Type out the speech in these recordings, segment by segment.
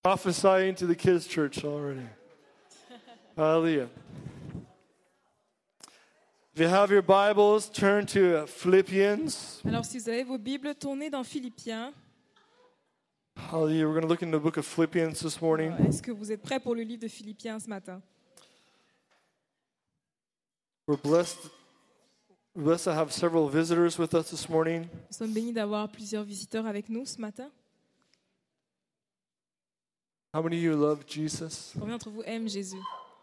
Prophesying to the kids' church already. Hallelujah. If you have your Bibles, turn to Philippians. Alors, si vous avez vos Bibles, tournez dans Philippiens. Hallelujah. We're going to look in the book of Philippians this morning. Est-ce que vous êtes prêts pour le livre de Philippiens ce matin? We're blessed to have several visitors with us this morning. Nous sommes bénis d'avoir plusieurs visiteurs avec nous ce matin. How many of you love Jesus? Combien d'entre vous aiment Jésus?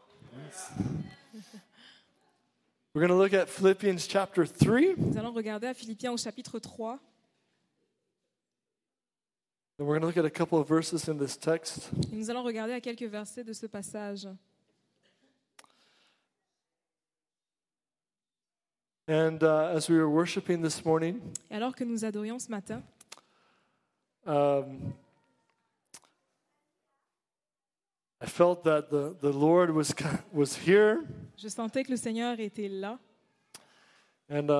We're going to look at Philippians chapter 3. Nous allons regarder à Philippiens au chapitre 3. And we're going to look at a couple of verses in this text. Et nous allons regarder à quelques versets de ce passage. And as we were worshiping this morning, Et alors que nous adorions ce matin, I felt that the Lord was here, je sentais que le Seigneur était là. and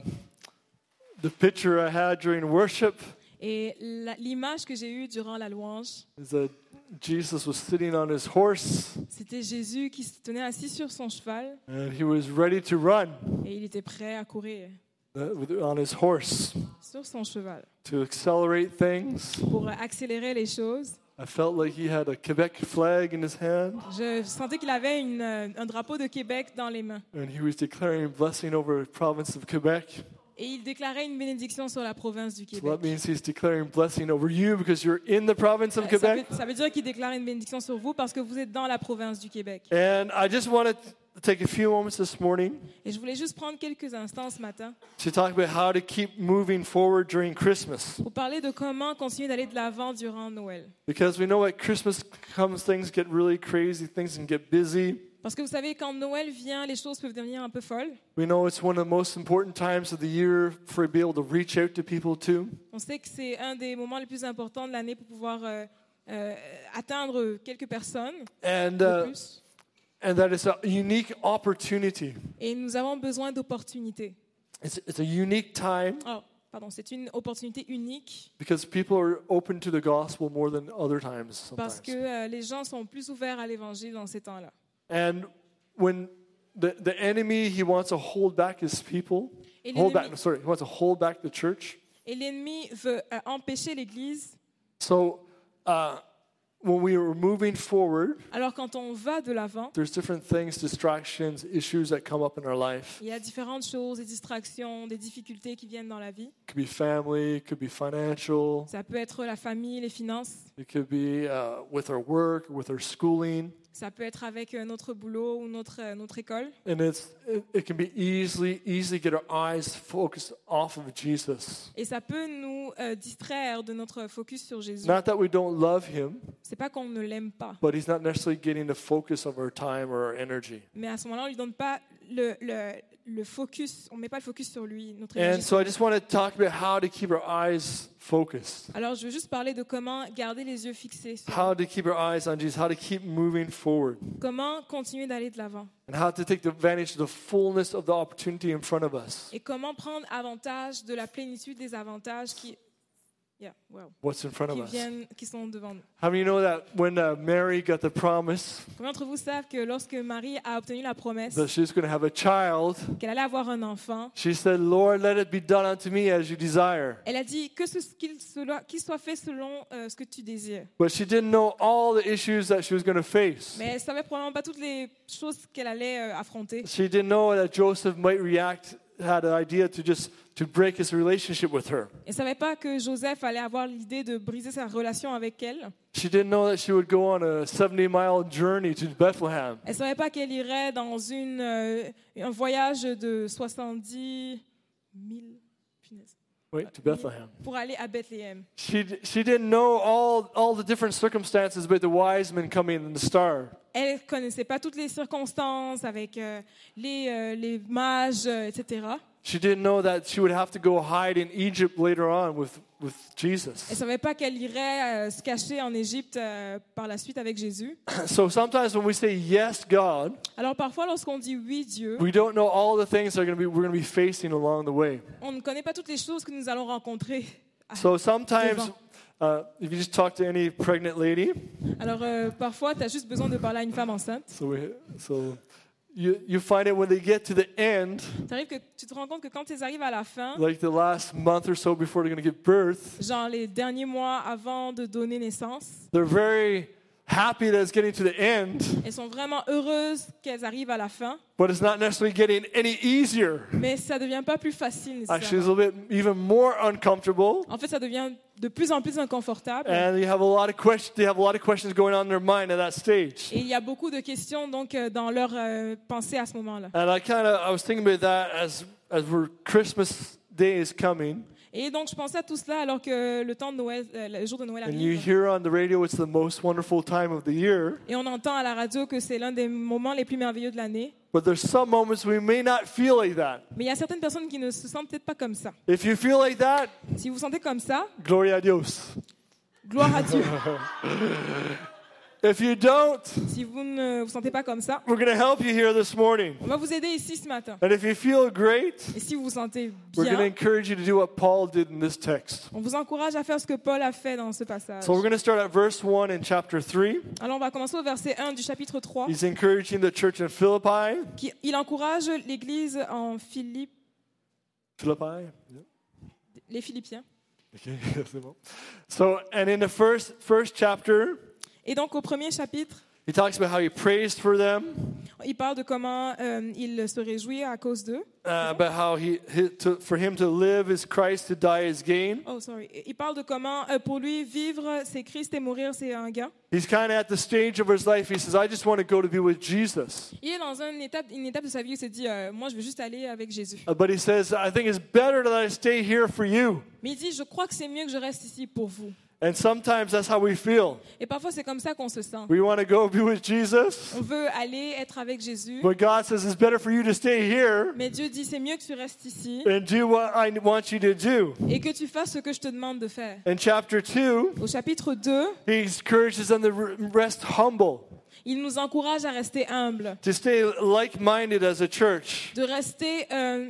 the picture I had during worship Et l'image que j'ai eue durant la louange, is that Jesus was sitting on his horse, c'était Jésus qui se tenait assis sur son cheval and he was ready to run et il était prêt à courir on his horse sur son cheval to accelerate things. pour accélérer les choses. I felt like he had a Quebec flag in his hand, Je sentais qu'il avait un drapeau de Québec dans les mains. and he was declaring blessing over the province of Quebec. Et il déclarait une bénédiction sur la province du So that Québec. means he's declaring blessing over you because you're in the province of Quebec. Ça veut dire qu'il déclare une bénédiction sur vous parce que vous êtes dans la province du Québec. And I just wanted to take a few moments this morning Et je voulais juste prendre quelques instants ce matin to talk about how to keep moving forward during Christmas. pour parler de comment continuer d'aller de l'avant durant Noël. Because we know at Christmas comes, things get really crazy, things can get busy. Parce que vous savez, quand Noël vient, les choses peuvent devenir un peu folles. We know it's one of the most important times of the year for to be able to reach out to people too. On sait que c'est un des moments les plus importants de l'année pour pouvoir atteindre quelques personnes And, de plus. and that it's a unique opportunity. Et nous avons besoin d'opportunités. It's a unique time C'est une opportunité unique because people are open to the gospel more than other times parce sometimes. que les gens sont plus ouverts à l'évangile dans ces temps-là. And when the enemy, he wants to hold back his people, Et he wants to hold back the church. Et l'ennemi veut empêcher l'Église. So when we are moving forward, Alors quand on va de l'avant, there's different things, distractions, issues that come up in our life. il y a différentes choses, des distractions, des difficultés qui viennent dans la vie. It could be family, it could be financial, Ça peut être la famille, les finances. it could be with our work, with our schooling. Ça peut être avec notre boulot ou notre école. And it can be easily get our eyes focused off of Jesus. Et ça peut nous distraire de notre focus sur Jésus. Not that we don't love him, C'est pas qu'on ne l'aime pas, but he's not necessarily getting the focus of our time or our energy. mais à ce moment-là, on lui donne pas le focus. On met pas le focus sur lui, notre And énergie. so I just want to talk about how to keep our eyes focused. Alors, je veux juste parler de comment garder les yeux fixés sur How to keep our eyes on Jesus, how to keep moving forward, comment continuer d'aller de l'avant and how to take advantage of the fullness of the opportunity in front of us. et comment prendre avantage de la plénitude des avantages qui What's in front of us? qui sont devant nous. How many know that when Mary got the promise Combien d'entre vous savent que lorsque Marie a obtenu la promesse that she was going to have a child, qu'elle allait avoir un enfant, she said, Lord, let it be done unto me as you desire. elle a dit qu'il soit fait selon ce que tu désires. But she didn't know all the issues that she was going to face. Mais elle savait probablement pas toutes les choses qu'elle allait affronter. She didn't know that Joseph might had an idea to break his relationship with her. Elle savait pas que Joseph allait avoir l'idée de briser sa relation avec elle. She didn't know that she would go on a 70-mile journey to Bethlehem. Elle savait pas qu'elle irait dans un voyage de 70 000 To Bethlehem. pour aller à Bethléem. She didn't know all the different circumstances about the wise men coming and the star. Elle connaissait pas toutes les circonstances avec les mages, etc. She didn't know that she would have to go hide in Egypt later on with Jesus. Elle savait pas qu'elle irait se cacher en Égypte par la suite avec Jésus. So sometimes when we say yes, God, Alors parfois lorsqu'on dit oui Dieu, we don't know all the things we're going to be facing along the way. on ne connaît pas toutes les choses que nous allons rencontrer. So sometimes If you just talk to any pregnant lady, Alors, parfois, tu as juste besoin de parler à une femme enceinte. so you find it when they get to the end, T'arrives que tu te rends compte que quand ils arrivent à la fin, like the last month or so before they're going to give birth, genre les derniers mois avant de donner naissance, they're very happy that it's getting to the end, elles sont vraiment heureuses qu'elles arrivent à la fin, but it's not necessarily getting any easier. mais ça devient pas plus facile Actually, it's nécessairement. a little bit even more uncomfortable, En fait, ça devient de plus en plus inconfortable. and they have a lot of questions. They have a lot of questions going on in their mind at that stage. Et il y a beaucoup de questions donc dans leur pensée à ce moment-là. And I was thinking about that as we're Christmas Day is coming, Et donc, je pensais à tout cela alors que le temps de Noël, le jour de Noël and you arrive. hear on the radio it's the most wonderful time of the year. Et on entend à la radio que c'est l'un des moments les plus merveilleux de l'année. But there's some moments we may not feel like that. Mais il y a certaines personnes qui ne se sentent peut-être pas comme ça. If you feel like that, Si vous vous sentez comme ça, gloria a Dios. gloire à Dieu. If you don't, Si vous ne vous sentez pas comme ça, we're going to help you here this morning. on va vous aider ici ce matin. And if you feel great, Et si vous vous sentez we're going to bien, encourage you to do what Paul did in this text. on vous encourage à faire ce que Paul a fait dans ce passage. So we're going to start at verse 1 in chapter 3. Alors on va commencer au verset 1 du chapitre 3. He's encouraging the church in Philippi. Il encourage l'église en Philippe, Philippi? Yeah. les Philippiens. Okay, c'est bon. So, and in the first chapter, Et donc au premier chapitre, he talks about how he prays for them, il parle de comment il se réjouit à cause d'eux. about how for him to live is Christ, to die is gain. Oh, sorry. Il parle de comment pour lui vivre c'est Christ et mourir c'est un gain. He's kind of at the stage of his life. He says, I just want to go to be with Jesus. Il est dans une étape de sa vie où il se dit moi je veux juste aller avec Jésus. But he says, I think it's better that I stay here for you. Mais il dit je crois que c'est mieux que je reste ici pour vous. And sometimes that's how we feel. Et parfois c'est comme ça qu'on se sent. We want to go be with Jesus, On veut aller être avec Jésus. but God says it's better for you to stay here Mais Dieu dit c'est mieux que tu restes ici and do what I want you to do. et que tu fasses ce que je te demande de faire. In chapter 2, Au chapitre 2, he encourages them to rest humble, il nous encourage à rester humbles, to stay like-minded as a church. de rester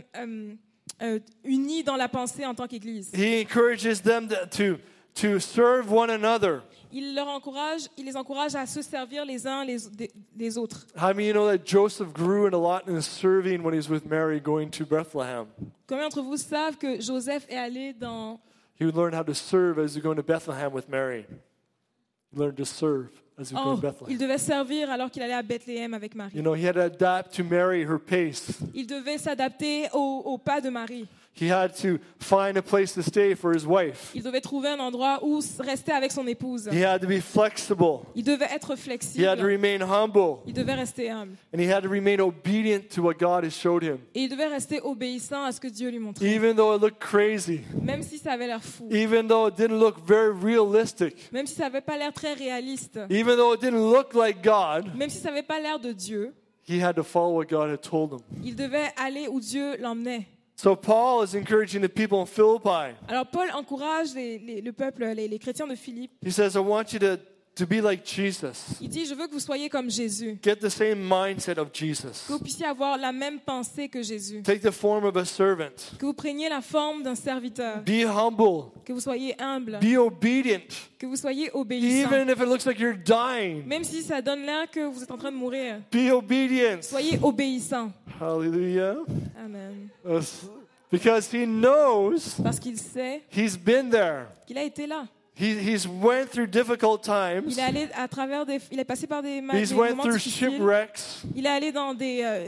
unis dans la pensée en tant qu'Église. He encourages them to serve one another. Il les encourage à se servir les uns des autres. How many of you know that Joseph grew in a lot in his serving when he was with Mary going to Bethlehem? Combien d'entre vous savent que Joseph est allé dans... He would learn how to serve as he going to Bethlehem with Mary. He learned to serve as he was going to il Bethlehem. devait servir alors qu'il allait à Bethléem avec Marie. You know, he had to adapt to Mary, her pace. Il devait s'adapter au pas de Marie. He had to find a place to stay for his wife. Il devait trouver un endroit où rester avec son épouse. He had to be flexible. Il devait être He had to flexible. remain humble. Il devait rester humble. And he had to remain obedient to what God has showed him. Et il devait rester obéissant à ce que Dieu lui montrait. Even though it looked crazy. Même si ça avait l'air fou. Even though it didn't look very realistic. Même si ça n'avait pas l'air très réaliste. Even though it didn't look like God. Même si ça n'avait pas l'air de Dieu. He had to follow what God had told him. Il devait aller où Dieu l'emmenait. So Paul is encouraging the people in Philippi. Alors Paul encourage le peuple, les chrétiens de Philippe. He says, I want you to be like Jesus. Il dit, je veux que vous soyez comme Jésus. Get the same mindset of Jesus. Que vous puissiez avoir la même pensée que Jésus. Take the form of a servant. Que vous preniez la forme d'un serviteur. Be humble. Que vous soyez humble. Be obedient. Que vous soyez obéissant. Even if it looks like you're dying. Même si ça donne l'air que vous êtes en train de mourir. Be obedient. Soyez obéissant. Hallelujah. Amen. Because he knows Parce qu'il sait he's been there. qu'il a été là. He's went through difficult times. Il est allé à travers il est passé par des He's went moments through difficiles. shipwrecks. Il est allé dans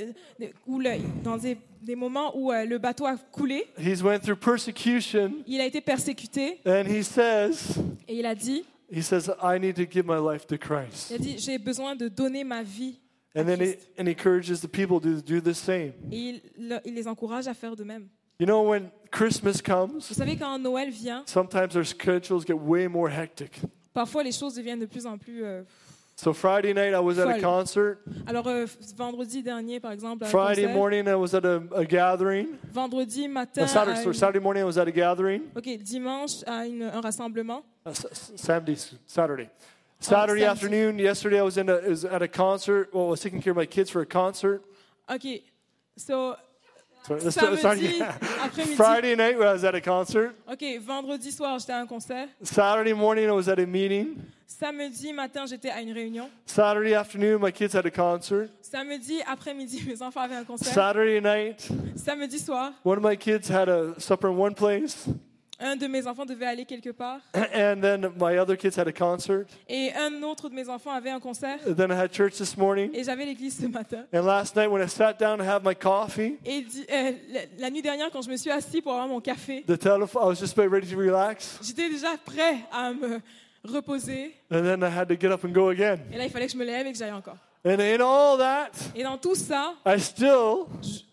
des moments où le bateau a coulé. He's went through persecution. Il a été persécuté And he says, et he says, I need to give my life to Christ. il a dit j'ai besoin de donner ma vie à And then he Christ. encourages the people to do the same. Et il les encourage à faire de même. You know, when Christmas comes, Vous savez, quand Noël vient, sometimes our schedules get way more hectic. parfois les choses deviennent de plus en plus... So Friday night I was at a Folle. concert. Alors, vendredi dernier, par exemple, à un Friday concert. morning I was at a gathering. Vendredi matin, Saturday morning I was at a gathering. OK, dimanche, à un rassemblement. Saturday. Saturday Saturday. afternoon. Yesterday I was at a concert. Well, I was taking care of my kids for a concert. OK, so Samedi après-midi. Friday night, I was at a concert. Ok, vendredi soir, j'étais à un concert. Saturday morning, I was at a meeting. Samedi matin, j'étais à une réunion. Saturday afternoon, my kids had a concert. Samedi après-midi, mes enfants avaient un concert. Saturday night, Samedi soir, one of my kids had a supper in one place, un de mes enfants devait aller quelque part. and then my other kids had a concert. Et un autre de mes enfants avait un concert. And then I had church this morning. Et j'avais l'église ce matin. And last night, when I sat down to have my coffee, Et la nuit dernière, quand je me suis assis pour avoir mon café, I was just about ready to relax. j'étais déjà prêt à me reposer. And then I had to get up and go again. Et là, il fallait que je me lève et que j'aille encore. And in all that, Et dans tout ça, I still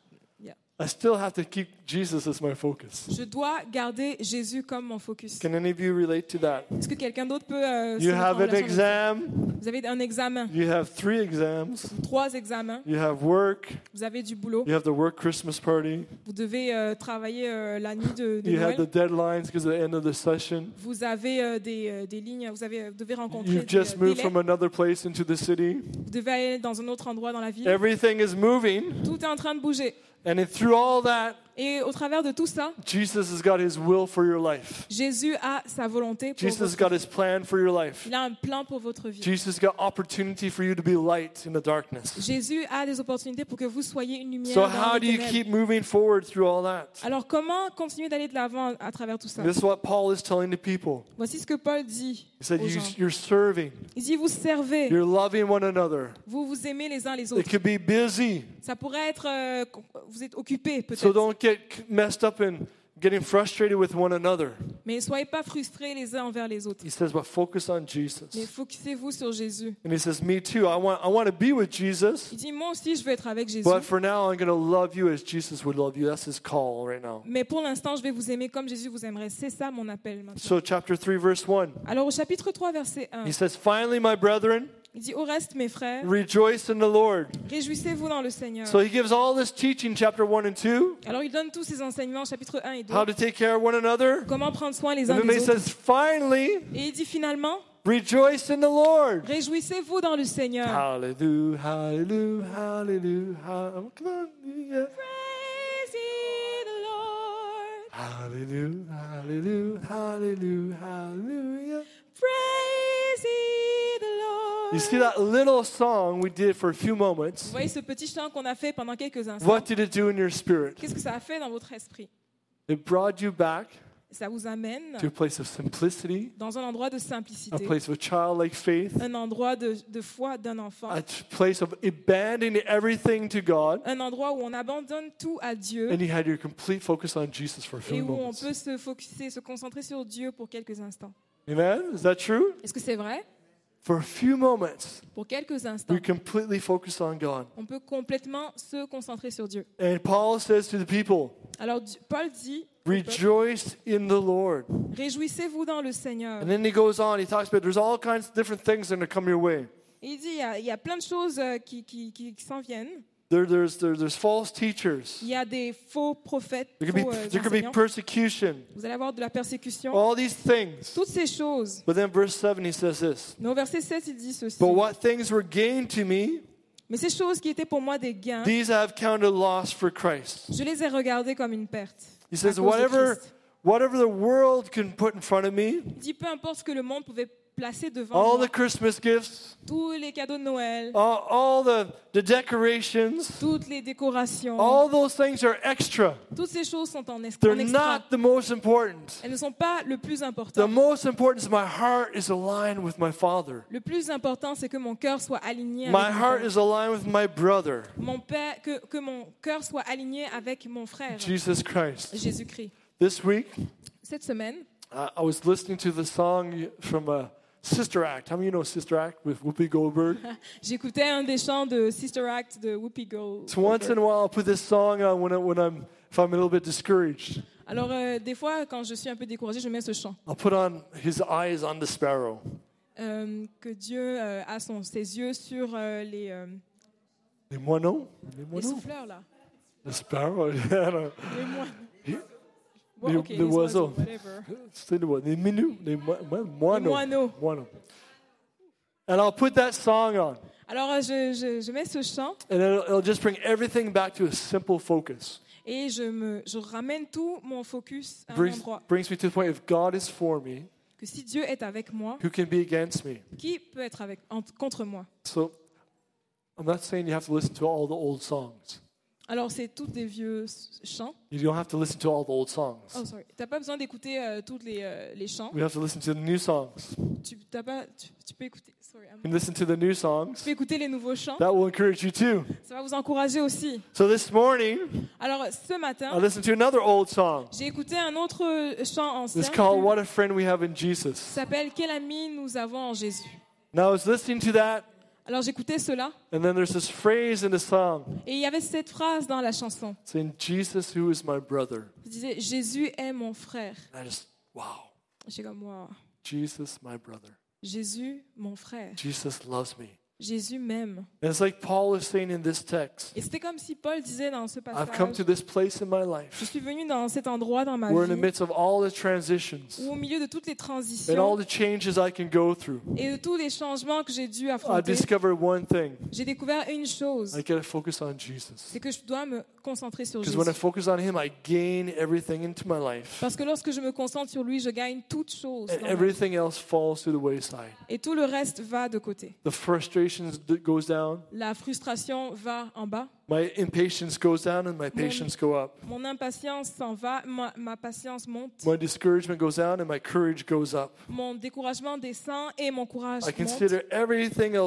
yeah, have to keep Jesus as my focus. je dois garder Jésus comme mon focus. Can any of you relate to that? Est-ce que quelqu'un d'autre peut se You mettre en have an relation avec ça? exam. Vous avez un examen, You have 3 exams. 3 examens, You have work. vous avez du boulot, You have the work Christmas party. vous devez travailler la nuit de You have the Noël, deadlines because of the end of the session. vous avez des lignes, vous devez rencontrer You've just des moved délais, from another place into the city. vous devez aller dans un autre endroit dans la ville. Everything is moving. Tout est en train de bouger. And through all that, Et au travers de tout ça, Jesus has got his will for your life. Jésus a sa volonté pour Jesus has votre got his plan for your life. Il a un plan pour votre vie. Jesus has got opportunity for you to be light in the darkness. Jésus a des opportunités pour que vous soyez une lumière So dans how les do you ténèbres. keep moving forward through all that? Alors comment continuer d'aller de l'avant à travers tout ça? This is what Paul is telling the people. Voici ce que Paul dit He said, aux gens. you're serving. Il dit, vous servez, You're loving one another. vous vous aimez les uns les It autres. could be busy. Ça pourrait être, vous êtes occupés So peut-être, don't get messed up in getting frustrated with one another. mais ne soyez pas frustrés les uns envers les autres. He says, but focus on Jesus. Mais focussez-vous sur Jésus. And he says, me too. I want to be with Jesus. Il dit, moi aussi je veux être avec Jésus. But for now, I'm going to love you as Jesus would love you. That's his call right now. Mais pour l'instant, je vais vous aimer comme Jésus vous aimerait. C'est ça mon appel maintenant. So chapter 3, verse 1. Alors au chapitre 3, verset 1, He says, finally, my brethren, il dit, au reste mes frères, rejoice in the Lord. réjouissez-vous dans le Seigneur. So he gives all this teaching, chapter 1 and 2, Alors il donne tous ces enseignements, chapitre 1 et 2. how to take care of one another. Comment prendre soin les uns And then des he autres. says, finally, Et il dit finalement, rejoice in the Lord. réjouissez-vous dans le Seigneur. Hallelujah, hallelujah, hallelujah, hallelujah. Praise ye the Lord. Hallelujah, hallelujah, hallelujah, hallelujah. Praise ye the Lord. You see that little song we did for a few Vous moments? voyez ce petit chant qu'on a fait pendant quelques instants. What did it do in your spirit? Qu'est-ce que ça a fait dans votre esprit? It brought you back Ça vous amène to a place of simplicity, dans un endroit de a simplicité, place of childlike faith, un endroit de foi d'un enfant, a place of abandoning everything to God, un endroit où on abandonne tout à Dieu and you had your complete focus on Jesus for a et few où on moments. peut se focuser, se concentrer sur Dieu pour quelques instants. Amen? Is that true? Est-ce que c'est vrai? For a few moments, Pour quelques instants, we completely focus on God. on peut complètement se concentrer sur Dieu. And Paul says to the people, Alors Paul dit, rejoice in the Lord. réjouissez-vous dans le Seigneur. And then he goes on, he talks about there's all kinds of different things that are going to come your way. Et il dit, il y a plein de choses qui s'en viennent. There's false teachers. Il y a des faux prophètes, There faux could be enseignants. persecution. Vous allez avoir de la persécution. All these things. Toutes ces choses. But then verse 7, he says this. Mais au verset 7, il dit ceci. But what things were gained to me, Mais ces choses qui étaient pour moi des gains, these I have counted loss for Christ. je les ai regardées comme une perte. He à says, cause de whatever Christ. the world can put in front of me, Il dit peu importe ce que le monde pouvait placer devant all moi, the Christmas gifts, tous les cadeaux de Noël, all the decorations, toutes les décorations, all those things are extra. toutes ces choses sont en They're extra. not the most important. Elles ne sont pas le plus The important. most important is my heart is aligned with my Father. Le plus important, c'est que mon cœur soit aligné My avec mon heart Père. is aligned with my brother, Mon père, que mon cœur soit aligné avec mon frère, Jesus Christ. Jésus-Christ. This week, Cette semaine, I was listening to the song from Sister Act. How many of you know Sister Act with Whoopi Goldberg? j'écoutais un des chants de Sister Act de Whoopi Goldberg. So once in a while, I'll put this song on if I'm a little bit discouraged. Alors, des fois, quand je suis un peu découragée, je mets ce chant. I'll put on His Eyes on the Sparrow. Que Dieu a ses yeux sur les Les moineaux? souffleurs, là. The sparrow? Yeah, no. Les moineaux. Les- Bon, ok, les les oiseaux. whatever. C'est les moineaux. Les minous. Les moineaux. moineaux. Moineaux. And I'll put that song on. Alors, je mets ce chant And it'll just bring everything back to a simple focus. Et je ramène tout mon focus à un brings endroit. me to the point, if God is for me, Que si Dieu est avec moi, who can be against me? qui peut être contre moi? So I'm not saying you have to listen to all the old songs. Alors, c'est tous des vieux chants. You don't have to listen to all the old songs. Oh, sorry. Tu n'as pas besoin d'écouter tous les chants. We have to listen to the new songs. Tu peux écouter. Sorry, You can listen to the new songs. tu peux écouter les nouveaux chants. That will encourage you too. Ça va vous encourager aussi. So this morning, Alors, ce I matin, listened to another old song. j'ai écouté un autre chant ancien It's qui called What a Friend We Have in Jesus. s'appelle « Quel ami nous avons en Jésus ». Now I was listening to that, Alors, j'écoutais cela. and then there's this phrase in the song Et il y avait cette phrase dans la chanson. saying, Jesus, who is my brother. Je disais, Jésus est mon frère. And I just, wow, J'étais comme moi. Jesus, my brother. Jésus, mon frère. Jesus loves me. Jésus m'aime. And it's like Paul is saying in this text, Et c'était comme si Paul disait dans ce I've come passage, to this place in my je life. suis venu dans cet endroit dans ma We're in the vie midst of all the transitions où au milieu de toutes les and transitions all the changes I can go through. et de tous les changements que j'ai dû I affronter, discovered one thing. j'ai découvert une chose, I got to focus on Jesus. c'est que je dois me concentrer sur Because Jésus. when I focus on Him, I gain everything into my life. Parce que lorsque je me concentre sur lui, je gagne toutes choses. And dans ma vie. everything else falls to the wayside. Et tout le reste va de côté. The frustrations goes down. La frustration va en bas. My impatience goes down and my patience go up. Mon impatience s'en va, ma patience monte. My discouragement goes down and my courage goes up. Mon découragement descend et mon courage I monte. consider everything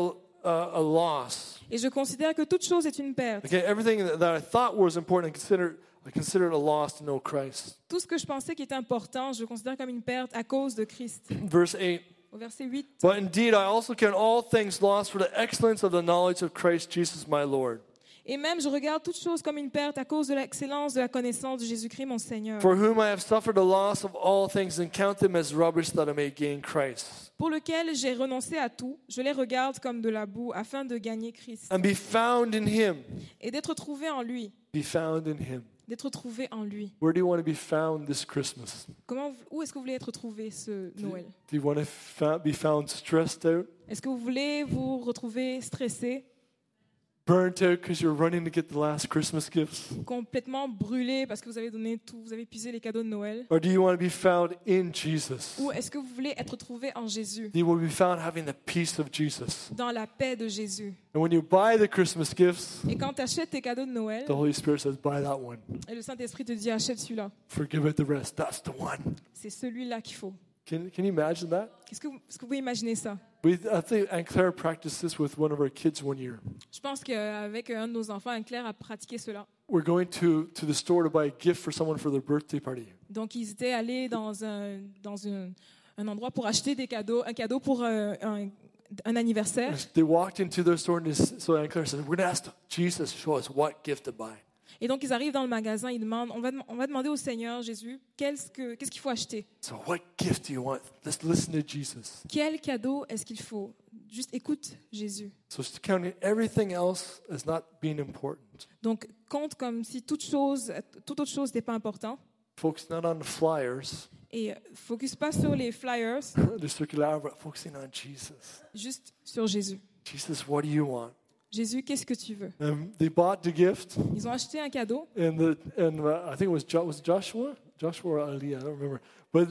a loss. Et je considère que toute chose est une perte. Okay, everything that I thought was important, I consider it a loss to know Christ. Tout ce que je pensais qui était important, je considère comme une perte à cause de Christ. Verse 8. Au verset 8. But indeed, I also count all things lost for the excellence of the knowledge of Christ Jesus my Lord. Et même, je regarde toute chose comme une perte à cause de l'excellence de la connaissance de Jésus-Christ, mon Seigneur. For whom I have suffered the loss of all things and count them as rubbish that I may gain Christ. Pour lequel j'ai renoncé à tout, je les regarde comme de la boue afin de gagner Christ. And be found in Him. Et d'être trouvé en lui. Be found in Him. D'être trouvé en lui. Where do you want to be found this Christmas? Où est-ce que vous voulez être trouvé ce Noël? Do you want to be found stressed out? Est-ce que vous voulez vous retrouver stressé, Burnt out because you're running to get the last Christmas gifts? complètement brûlé parce que vous avez donné tout, vous avez épuisé les cadeaux de Noël? Or do you want to be found in Jesus? Ou est-ce que vous voulez être trouvé en Jésus, Do you want to be found having the peace of Jesus? dans la paix de Jésus? And when you buy the Christmas gifts, Et quand tu achètes tes cadeaux de Noël, the Holy Spirit says, buy that one. et le Saint-Esprit te dit achète celui-là, Forgive it the rest. That's the one. c'est celui-là qu'il faut. Can you imagine that? Est-ce que vous pouvez imaginer ça? I think Aunt Claire practiced this with one of our kids one year. Je pense qu'avec un de nos enfants, Anne-Claire a pratiqué cela. We're going to the store to buy a gift for someone for their birthday party. Donc, ils étaient allés dans un endroit pour acheter un cadeau pour un anniversaire. And they walked into their store, and so Aunt Claire said, we're going to ask Jesus to show us what gift to buy. Et donc, ils arrivent dans le magasin, ils demandent, on va demander au Seigneur Jésus, qu'est-ce qu'il faut acheter? So what gift do you want? Let's listen to Jesus. Quel cadeau est-ce qu'il faut? Juste écoute Jésus. So it's counting everything else as not being important. Donc, compte comme si toute autre chose n'était pas important. Focus not on the flyers, Et focus pas sur les flyers, the circular, but focusing on Jesus. juste sur Jésus. Jesus, what do you want? Jésus, qu'est-ce que tu veux? They bought the gift, Ils ont acheté un cadeau. and I think it was Joshua or Ali, I don't remember. But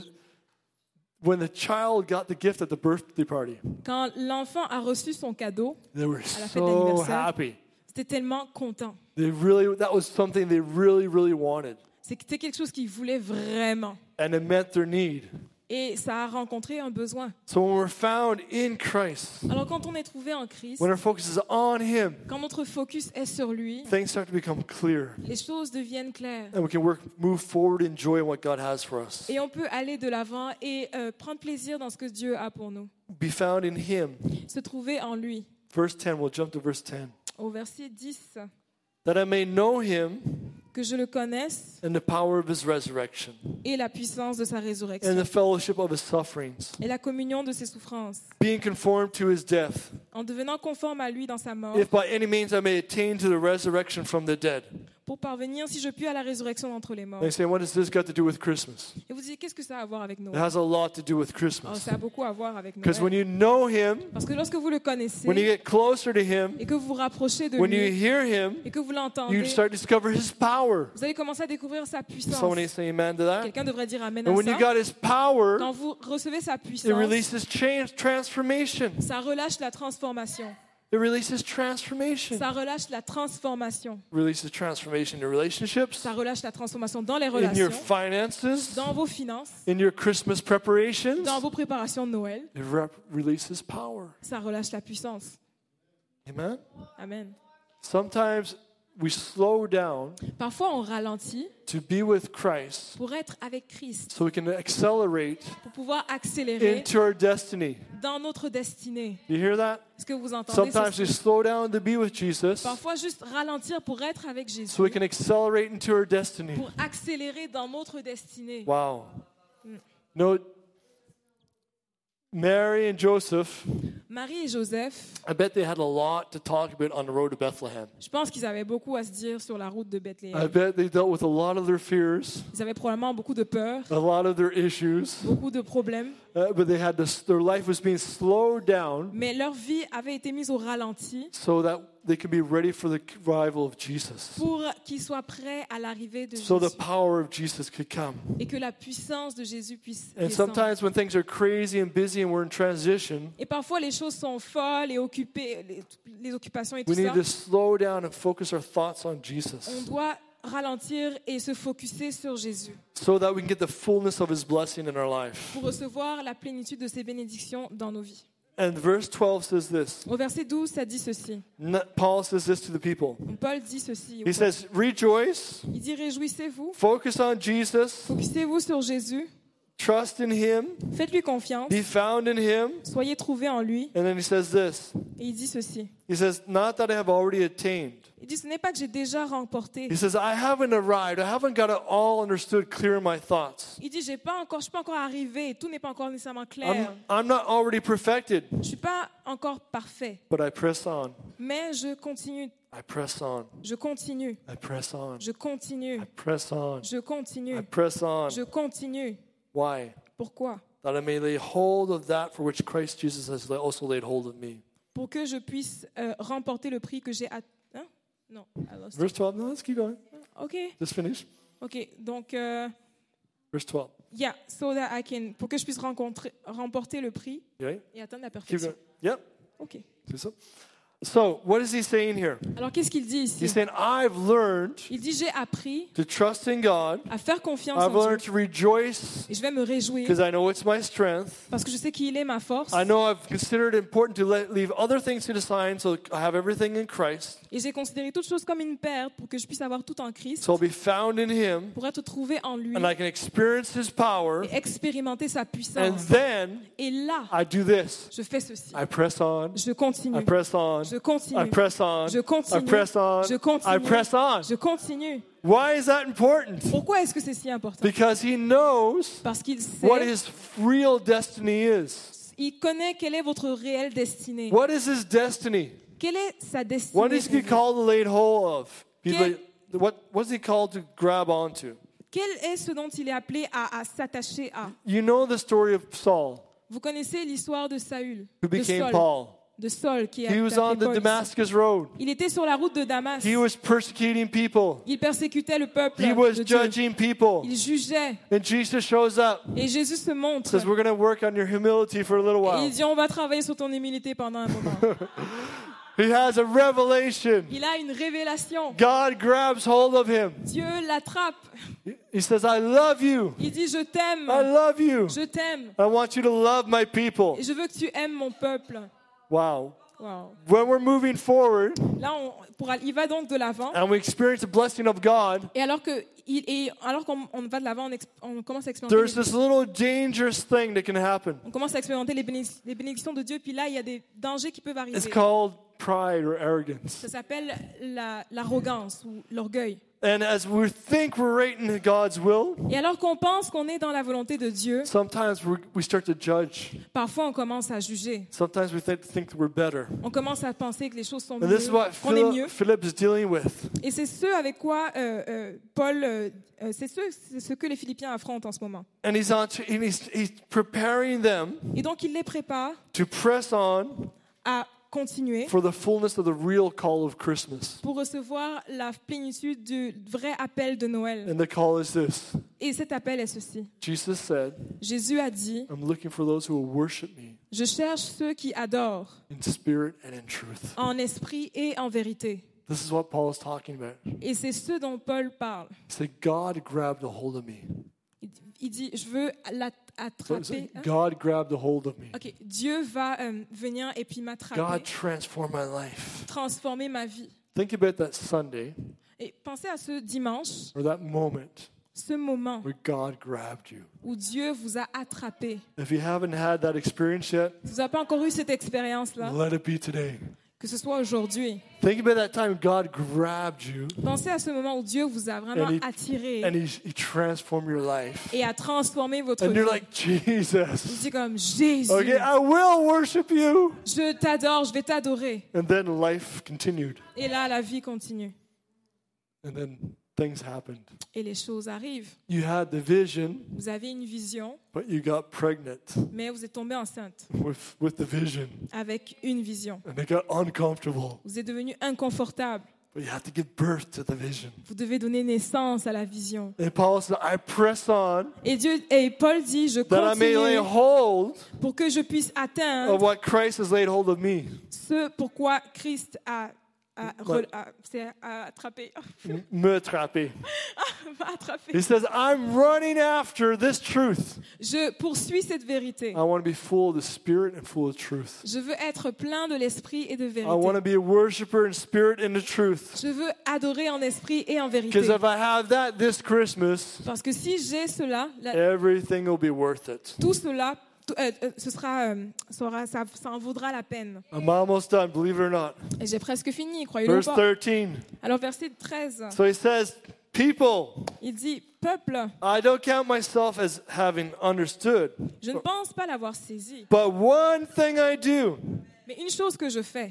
when the child got the gift at the birthday party, Quand l'enfant a reçu son cadeau, they were à la fête so d'anniversaire, happy. c'était tellement content. That was something they really, really wanted, C'était quelque chose qu'ils voulaient vraiment. and it met their need. Et ça a rencontré un besoin. So when we're found in Christ, Alors quand on est trouvé en Christ, when our focus is on Him, quand notre focus est sur lui, things start to become clear, les choses deviennent claires. and we can move forward, enjoy what God has for us. Et on peut aller de l'avant et prendre plaisir dans ce que Dieu a pour nous. Be found in Him. Se trouver en lui. Verse 10, we'll jump to verse 10. Au verset 10, That I may know Him que je le connaisse and the power of His resurrection, et la puissance de sa and résurrection the fellowship of His sufferings, et la communion de ses souffrances, being conformed to His death, en devenant conforme à lui dans sa mort, if by any means I may attain to the resurrection from the dead. pour parvenir, si je puis, à la résurrection d'entre les morts. They say, what does this got to do with Christmas? Et vous dites, qu'est-ce que ça a à voir avec It Noël? has a lot to do with Oh, Christmas. ça a beaucoup à voir avec Because when Noël. you know Him, Parce que lorsque vous le connaissez when you get closer to Him, et que vous vous rapprochez de when you lui hear Him, et que vous you l'entendez, start to discover His power. vous allez commencer à découvrir sa puissance. Somebody say amen to that. Quelqu'un devrait dire amen And à when you ça. got His power, Quand vous recevez sa it puissance, releases transformation. ça relâche la transformation. It releases transformation. Ça relâche la transformation. It releases transformation in relationships, Ça relâche la transformation dans les in your relations, finances, dans vos finances, in your Christmas preparations. dans vos préparations de Noël. It releases power. Ça relâche la puissance. Amen. Amen. Sometimes we slow down Parfois, on ralentit to be with Christ pour être avec Christ, so we can accelerate pour pouvoir accélérer into our destiny. dans notre destinée. You hear that? Est-ce que vous entendez Sometimes we ceci? slow down to be with Jesus Parfois, juste ralentir pour être avec Jésus, so we can accelerate into our destiny. pour accélérer dans notre destinée. Wow. No, Mary and Joseph, Marie et Joseph, I bet they had a lot to talk about on the road to Bethlehem. je pense qu'ils avaient beaucoup à se dire sur la route de I Bethléem. bet they dealt with a lot of their fears, Ils avaient probablement beaucoup de peur, a lot of their issues, beaucoup de problèmes, but they had their life was being slowed down mais leur vie avait été mise au ralenti so that they can be ready for the arrival of Jesus. pour qu'ils soient prêts à l'arrivée de So the Jésus power of Jesus could come. et que la puissance de Jésus puisse And descendre. sometimes when things are crazy and busy and we're in transition, Et parfois les choses sont folles et occupées, les occupations et tout we need ça. to slow down and focus our thoughts on On Jesus doit ralentir et se focuser sur Jésus so that we can get the fullness of His blessing in our life. pour recevoir la plénitude de ses bénédictions dans nos vies. And verse 12 says this. Au verset 12, ça dit ceci. Paul says this to the people. Paul dit ceci. He says, rejoice, Il dit réjouissez-vous, focus on Jesus, focussez-vous sur Jésus, trust in Him, faites-lui confiance, be found in Him. soyez trouvés en lui. And then he says this. Et il dit ceci. He says, not that I have already attained. Il dit ce n'est pas que j'ai déjà remporté. He says, I haven't arrived. I haven't got it all understood clear in my thoughts. Il dit je suis pas encore arrivé, tout n'est pas encore nécessairement clair. I'm not already perfected, Je suis pas encore parfait, but I press on. mais je continue, I press on. je continue, I press on. je continue, I press on. je continue, I press on. je continue. Why? Pourquoi? That I may lay hold of that for which Christ Jesus has also laid hold of me. Pour que je puisse remporter le prix que j'ai atteint. Hein? Non. I lost it. Verse 12. No, let's keep going. Ok, Just finish. ok. Donc, Verse 12. yeah, so that I can, pour que je puisse remporter le prix Okay? et atteindre la Keep perfection. going. Yep. Ok. See so? So, what is he saying here? Alors, qu'est-ce qu'il dit He's ici? saying, I've learned Il dit j'ai appris to trust in God. à faire confiance I've en learned Dieu to rejoice et je vais me réjouir because I know it's my strength. parce que je sais qu'il est ma force I know I've considered it important to leave other things to the side so I have everything in Christ. et j'ai considéré toutes choses comme une perte pour que je puisse avoir tout en Christ, So I'll be found in Him pour être trouvé en lui and I can experience His power. et expérimenter sa And puissance. then Et là, I do this. je fais ceci. I press on. Je continue. I press on. Je I continue. press on. Je I continue. press on. Je I continue. press on. Je continue. Why is that important? Pourquoi est-ce que c'est si important? Because He knows Parce qu'il what sait, His real destiny is. il connaît quelle est votre réelle destinée. What is His destiny? Quelle est sa destinée? What is He pour vous? called to lay hold of? Quel- What's He called to grab onto? Quel est ce dont il est appelé à s'attacher à? You know the story of Saul, Vous connaissez l'histoire de Saül, who de became Saul, Paul. de Saul qui est He was on appelé the Paul ici. Damascus road. Il était sur la route de Damas. He was persecuting people. Il persécutait le peuple He was de Dieu. judging people. Il jugeait. And Jesus shows up. Et Jésus se montre. Says, we're going to work on your humility for a little Et while. il dit, on va travailler sur ton humilité pendant un moment. He has a revelation. Il a une révélation. God grabs hold of him. Dieu l'attrape. He says, I love you. Il dit, je t'aime. I love you. Je t'aime. I want you to love my people. Et je veux que tu aimes mon peuple. Wow. Wow. When we're moving forward Là, il va donc de l'avant. and we experience the blessing of God, Et alors qu'on va de l'avant, on commence à expérimenter there's this little dangerous thing that can happen. on commence à expérimenter les bénédictions de Dieu. Puis là, il y a des dangers qui peuvent arriver. It's called pride or arrogance. Ça s'appelle l'arrogance ou l'orgueil. And as we think we're right in God's will, Et alors qu'on pense qu'on est dans la volonté de Dieu, sometimes we start to judge. parfois on commence à juger. Sometimes we think we're better. On commence à penser que les choses sont And this is mieux, what qu'on est mieux. Philip is dealing with. Et c'est ce avec quoi Paul, c'est ce que les Philippiens affrontent en ce moment. And he's preparing them Et donc il les prépare to press on à continuer for the fullness of the real call of Christmas. pour recevoir la plénitude du vrai appel de Noël. And the call is this. Et cet appel est ceci. Jesus said, Jésus a dit, I'm looking for those who will worship me je cherche ceux qui adorent in spirit and in truth. en esprit et en vérité. This is what Paul is talking about. Et c'est ce dont Paul parle. He said, God grabbed a hold of me. Il dit, je veux So l'attraper. Hein? God grabbed a hold of me. Ok, Dieu va venir et puis God m'attraper, transformed my life. transformer ma vie. Think about that Sunday Et pensez à ce dimanche, or that moment ce moment where God grabbed you. où Dieu vous a attrapé. If you haven't had that experience yet, Si vous n'avez pas encore eu cette expérience-là, let it be today. que ce soit aujourd'hui. Think about that time God grabbed you Pensez à ce moment où Dieu vous a vraiment And he- attiré and He transformed your life. et a transformé votre And vie. you're like, Vous Jesus, dites comme Jésus, okay, I will worship you. je t'adore, je vais t'adorer. And then life continued. Et là, la vie continue. And then things happened. Et les choses arrivent. You had the vision, Vous avez une vision, but you got pregnant mais vous êtes tombé enceinte with the vision. avec une vision. And it got uncomfortable. Vous êtes devenu inconfortable. But you have to give birth to the vision. Vous devez donner naissance à la vision. And Paul said, I press on Et Paul dit, je that I may lay continue hold pour que je puisse of atteindre what Christ has laid hold of me. ce pourquoi Christ s'est attrapé. Me attraper. m'a attrapé. He says, I'm running after this truth. Je poursuis cette vérité. I want to be full of the Spirit and full of truth. Je veux être plein de l'esprit et de I want to vérité. be a worshiper in spirit and in truth. Je veux adorer en esprit et en vérité. Because if I have that this Christmas, Parce que si j'ai cela, everything will be worth it. tout cela, ça en vaudra la peine. I'm almost done, believe it or not. Et j'ai presque fini, croyez-le ou Verse pas. 13. Alors verset 13, So he says, people, il dit, peuple, I don't count myself as having understood. je ne pense pas l'avoir saisi. But one thing I do. Mais une chose que je fais,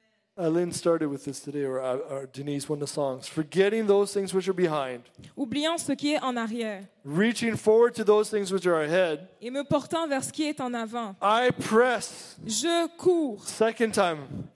Lynn started with this today, or Denise, one of the songs. Forgetting those things which are behind, oubliant ce qui est en arrière reaching forward to those things which are ahead. et me portant vers ce qui est en avant, I press. je cours. Second time.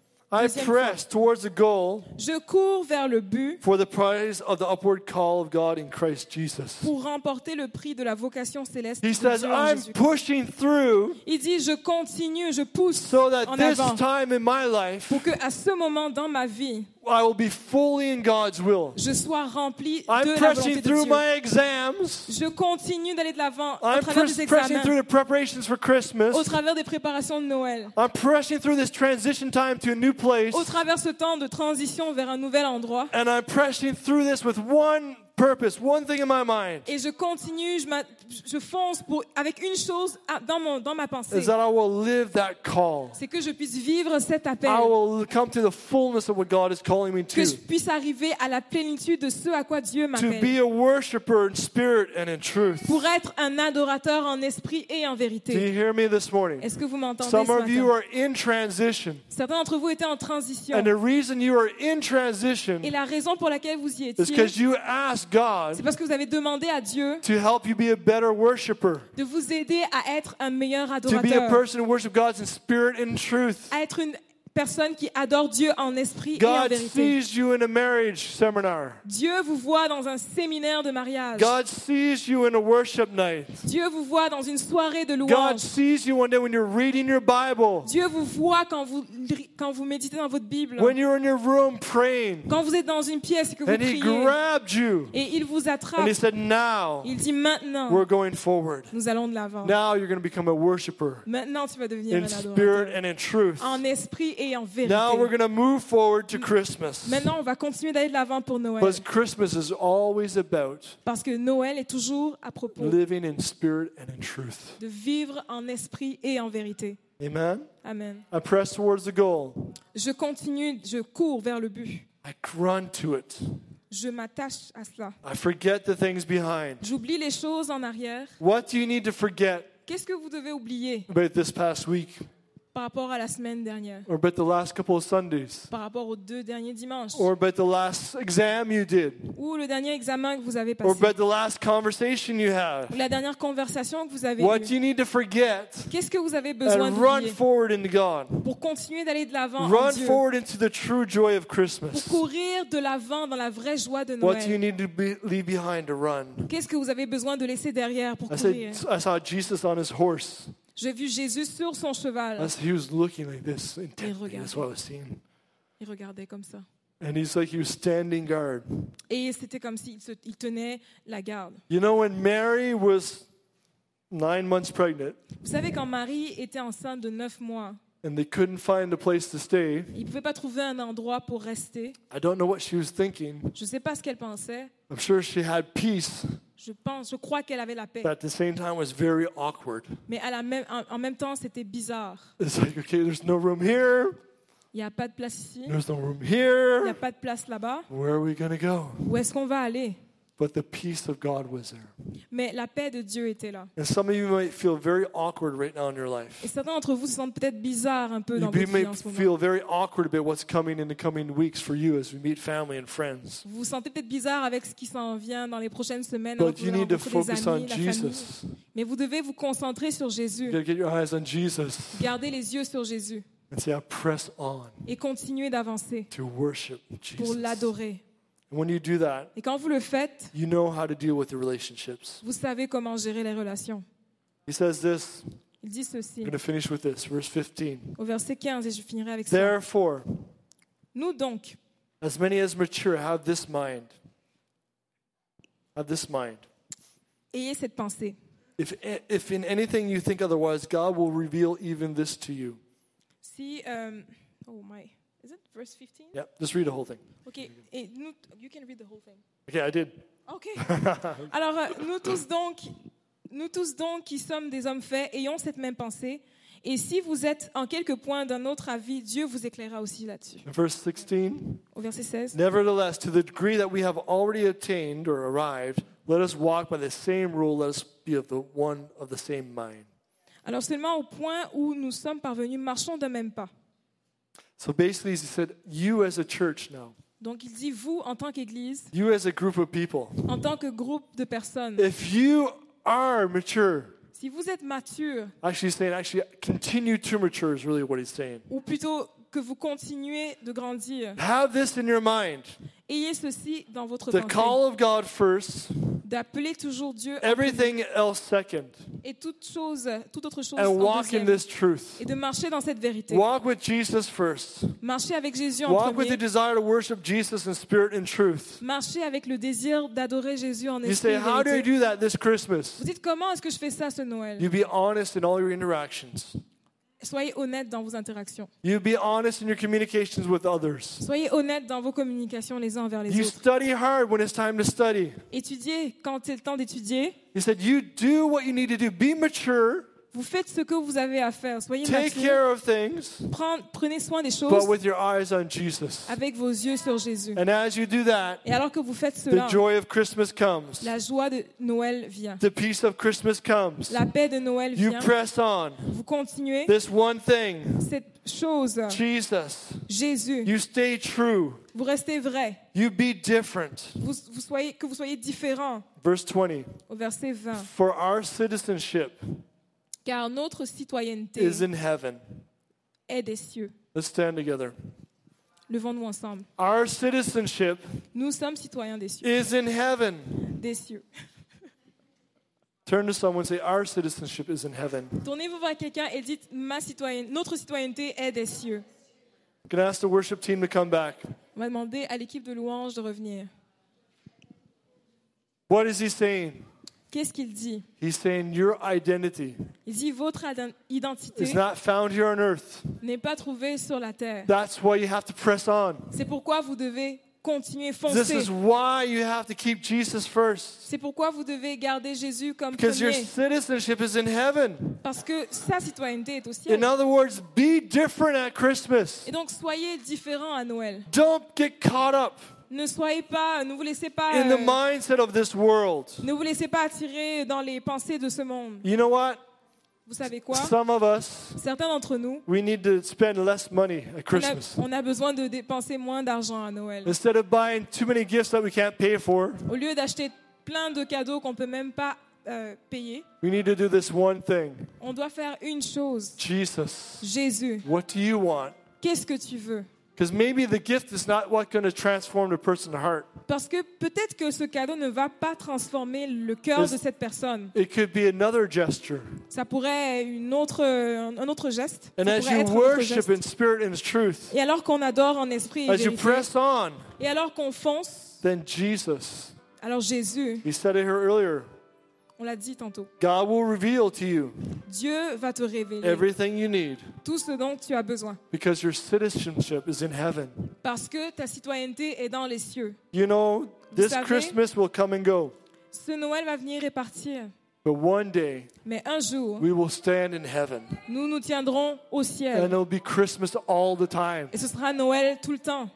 I Deuxième press towards the goal Je cours vers le but for the prize of the upward call of God in Christ Jesus. pour remporter le prix de la vocation céleste He de says, Dieu en I'm Jésus. pushing through Il dit, je continue, je pousse so that en this avant time in my life, pour que à ce moment dans ma vie, I will be fully in God's will. je sois rempli de I'm la pressing volonté de through Dieu. my exams. Je continue d'aller de l'avant au I'm travers des pressing examens, through the preparations for Christmas. au travers des préparations de Noël, I'm pressing through this transition time to a new place. au travers ce temps de transition vers un nouvel endroit. And I'm pressing through this with one purpose, one thing in my mind, Et je continue, je fonce avec une chose dans ma pensée. is that I will live that call. C'est que je puisse vivre cet appel. I will come to the fullness of what God is calling me Que je to. puisse arriver à la plénitude de ce à quoi Dieu To m'appelle. be a worshiper in spirit and in truth. Pour être un adorateur en esprit et en Do you vérité. hear me this morning? Est-ce que vous m'entendez Some ce of you matin? are in transition. Certains d'entre vous étaient en transition. And the reason you are in transition Et la raison pour laquelle vous y is étiez, because you asked God c'est parce que vous avez demandé à Dieu to help you be a better worshiper. de vous aider à être un meilleur To be a adorateur. person who worships God in spirit and in truth. À être une personne qui adore Dieu en esprit et en God vérité. sees you in a marriage seminar. Dieu vous voit dans un séminaire de mariage. God sees you in a worship night. Dieu vous voit dans une soirée de God louange. sees you one day when you're reading your Bible. Dieu vous voit quand vous méditez dans votre Bible. When you're in your room praying. Quand vous êtes dans une pièce et que vous And He priez. grabbed you. Et il vous attrape. And He said, now Il dit maintenant, we're going forward. nous allons de l'avant. Now you're going to become a worshiper Maintenant, tu vas devenir in un spirit adorateur. and in truth. En esprit et en Now vérité. we're going to move forward to Christmas. Maintenant, on va continuer d'aller de l'avant pour Noël. Because Christmas is always about Parce que Noël est toujours à propos living in spirit and in truth. de vivre en esprit et en vérité. Amen? Amen. I press towards the goal Je continue, je cours vers le but. I run to it. Je m'attache à cela. I forget the things behind. J'oublie les choses en arrière. What do you need to forget Qu'est-ce que vous devez oublier about this past week par rapport à la semaine dernière, or about the last couple of Sundays par rapport aux 2 derniers dimanches, or about the last exam you did ou le dernier examen que vous avez or passé, about the last conversation you had? ou la dernière conversation que vous avez What do eue? you need to forget Qu'est-ce que vous avez besoin and run d'oublier forward into God? pour continuer d'aller de l'avant en Run Dieu, forward into the true joy of pour Christmas. courir de l'avant dans la vraie joie de What do you Noël? need to leave behind to run? Qu'est-ce que vous avez besoin de laisser derrière pour I courir? saw Jesus on his horse. J'ai vu Jésus sur son cheval. He was looking like this intently. regardait. That's what I was seeing. Il regardait comme ça. And he's like he was standing guard. Et c'était comme s'il il tenait la garde. You know, when Mary was 9 months pregnant Vous savez, quand Marie était enceinte de 9 mois, and they couldn't find a place to stay, il ne pouvait pas trouver un endroit pour rester. I don't know what she was thinking. Je ne sais pas ce qu'elle pensait. I'm sure she had peace, Je crois qu'elle avait la paix. but at the same time was very awkward. Mais en même temps, c'était bizarre. It's like, okay, there's no room here, Il n'y a pas de place ici. there's no room Il n'y a here. pas de place là-bas. Where are we going to go? Où est-ce qu'on va aller? But the peace of God was there. Mais la paix de Dieu était là. And some of you might feel very awkward right now in your Et life. certains d'entre vous se sentent peut-être bizarres un peu dans You votre may vie en ce moment. feel very awkward about what's coming in the coming weeks for you as we meet family and friends. Vous vous sentez peut-être bizarre avec ce qui s'en vient dans les prochaines semaines. alors But que you vous need to rencontrez des focus amis, on la famille. Jesus. Mais vous devez vous concentrer sur Jésus. You got to get your eyes on Jesus Gardez les yeux sur Jésus and say, I press on et continuez d'avancer to worship pour Jesus. l'adorer. And when you do that, Et quand vous le faites, you know how to deal with the relationships. vous savez comment gérer les relations. He says this. Il dit ceci I'm going to finish with this, verse 15. au verset 15 et je finirai avec ça. Therefore, Nous donc, as many as mature, have this mind. Have this mind. ayez cette pensée. If in anything you think otherwise, God will reveal even this to you. Si, oh my, is it verse 15? Yeah, just read the whole thing. Ok, et nous, you can read the whole thing. Okay, I did. Ok. Alors, nous tous donc qui sommes des hommes faits, ayons cette même pensée. Et si vous êtes en quelque point d'un autre avis, Dieu vous éclairera aussi là-dessus. In verse 16, Au verset 16. nevertheless, to the degree that we have already attained or arrived, let us walk by the same rule, let us be of the same mind. Alors seulement au point où nous sommes parvenus, marchons d'un même pas. So basically, he said, you as a church now, Donc il dit, vous, en tant qu'Église, you as a group of people, en tant que groupe de personnes, if you are mature, si vous êtes matures, actually continue to mature is really what he's saying. ou plutôt que vous continuez de grandir, Have this in your mind. ayez ceci dans votre The pensée, call of God first, d'appeler toujours Dieu en everything else second, et toute autre chose and en walk in deuxième, this truth. et de marcher dans cette vérité. Walk with Jesus first. Marcher avec Jésus en Walk with the premier, desire to worship Jesus in spirit and truth. marcher avec le désir d'adorer Jésus en You esprit say, et how do I vérité. do that this Christmas? Vous dites, comment est-ce que je fais ça ce Noël? You be honest in all your interactions. Soyez honnête dans vos interactions. You be honest in your communications with others. Soyez honnête dans vos communications les uns envers les You autres. study hard when it's time to study. Étudiez quand c'est le temps d'étudier. He said, you do what you need to do. Be mature. Vous faites ce que vous avez à faire. Soyez Take mature. care of things, Prenez soin des but choses with your eyes on Jesus. avec vos yeux sur Jésus. And as you do that, Et alors que vous faites the cela, joy of Christmas comes. la joie de Noël vient. The peace of Christmas comes. La paix de Noël You vient. press on. Vous continuez This one thing, cette chose, Jesus. Jésus. You stay true. Vous restez vrai. You be different. Que vous soyez différent. Verse 20. Au verset 20. For our citizenship Car notre citoyenneté is in heaven. est des cieux. Let's stand together. Levons-nous ensemble. Our citizenship Nous sommes citoyens des cieux. is in heaven. Des cieux. Turn to someone and say, our citizenship is in heaven. Tournez-vous vers quelqu'un et dites, notre citoyenneté est des cieux. I'm going to ask the worship team to come back. On va demander à l'équipe de louange de revenir. What is he saying? Qu'est-ce qu'il dit? He's saying your identity Il dit, votre identité is not found here on earth. n'est pas trouvée sur la terre. That's why you have to press on. C'est pourquoi vous devez continuez, This foncez. is why you have to keep Jesus first. C'est pourquoi vous devez garder Jésus comme Because your premier. citizenship is in heaven. Parce que sa citoyenneté est au ciel. In other words, be different at Christmas. Et donc, soyez différents à Noël. Don't get caught up Ne vous laissez pas, in the mindset of this world. ne vous laissez pas attirer dans les pensées de ce monde. You know what? Vous savez quoi? Some of us, Certains d'entre nous, we need to spend less money at Christmas. on a besoin de dépenser moins d'argent à Noël. Instead of buying too many gifts that we can't pay for, Au lieu d'acheter plein de cadeaux qu'on peut même pas payer, we need to do this one thing. on doit faire une chose. Jesus, Jésus, what do you want? qu'est-ce que tu veux? Because maybe the gift is not what's going to transform the person's heart. Parce que peut-être que ce cadeau ne va pas transformer le cœur de cette personne. It could be another gesture. Ça pourrait être un autre geste. And Ça as pourrait you être un autre worship geste. in spirit and in truth, Et alors qu'on adore en esprit et as you vérité, press on, et alors qu'on fonce, then Jesus, alors Jésus, he said it here earlier, on l'a dit tantôt, God will reveal to you Dieu va te révéler everything you need tout ce dont tu as besoin. because your citizenship is in heaven. Parce que ta citoyenneté est dans les cieux. You know, this savez- Christmas will come and go, Ce Noël va venir et partir. but one day Mais un jour, we will stand in heaven nous nous tiendrons au and ciel. it'll be Christmas all the time. Et ce sera Noël tout le temps.